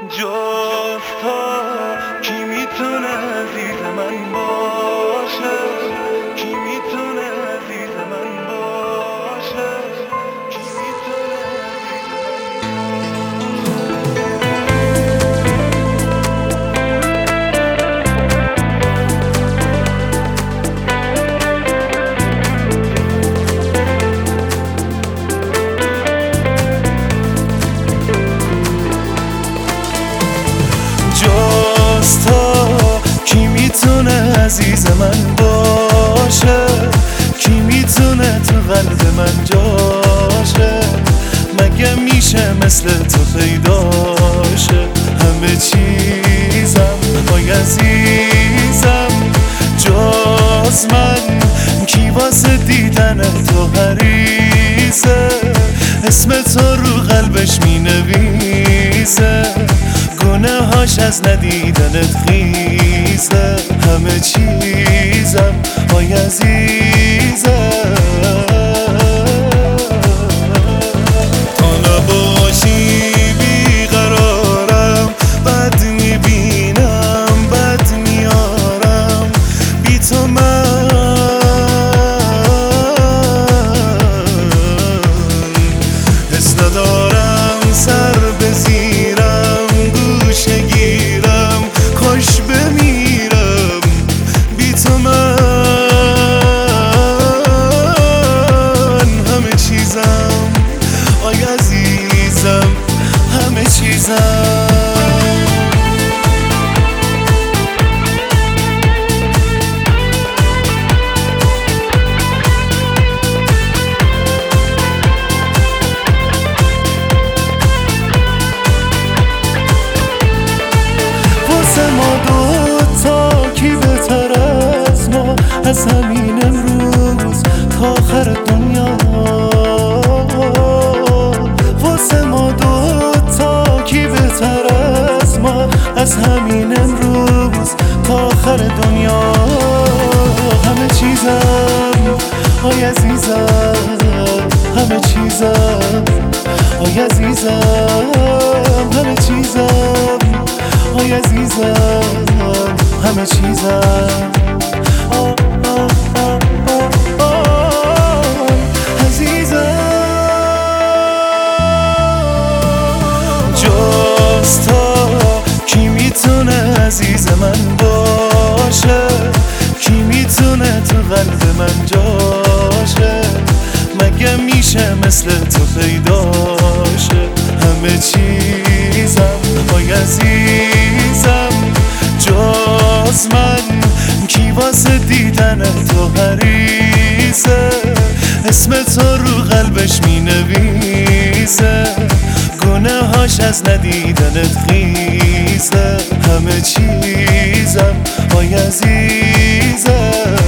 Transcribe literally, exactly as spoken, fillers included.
جز تو کی میتونه عزیز من باشه، کی میتونه عزیز من باشه، کی میتونه جز تو کی میتونه عزیز من باشه، کی میتونه تو قلب من جاشه، مگه میشه مثل تو پیداشه. همه چیزم وای عزیزم جز من، کی واسه دیدن تو حریصه، اسم تو رو قلبش مینویسه، گناهاش از ندیدنت خیزه. همه چیزم وای عزیزم تو نباشی بیقرارم، بد میبینم بد میارم، بی تو من حس ندارم سر بزیرم، گوشه گیرم خوش بمیرم، بی تو من همه چیزم آی عزیزم همه چیزم. از همین امروز تا آخر دنیا، واسه ما دوتا کی بهتر از ما، از همین امروز تا آخر دنیا. همه چیزم آی عزیزم همه چیزم آی عزیزم همه چیزم آی عزیزم همه چیزم. جز تو کی میتونه عزیز من باشه، کی میتونه تو قلب من جاشه، مگه میشه مثل تو پیداشه. همه چیزم آی عزیزم جز من، کی واسه دیدن تو حریصه، اسم تو رو قلبش مینویسه، گناهاش از ندیدنت خیزه. همه چیزم آی عزیزم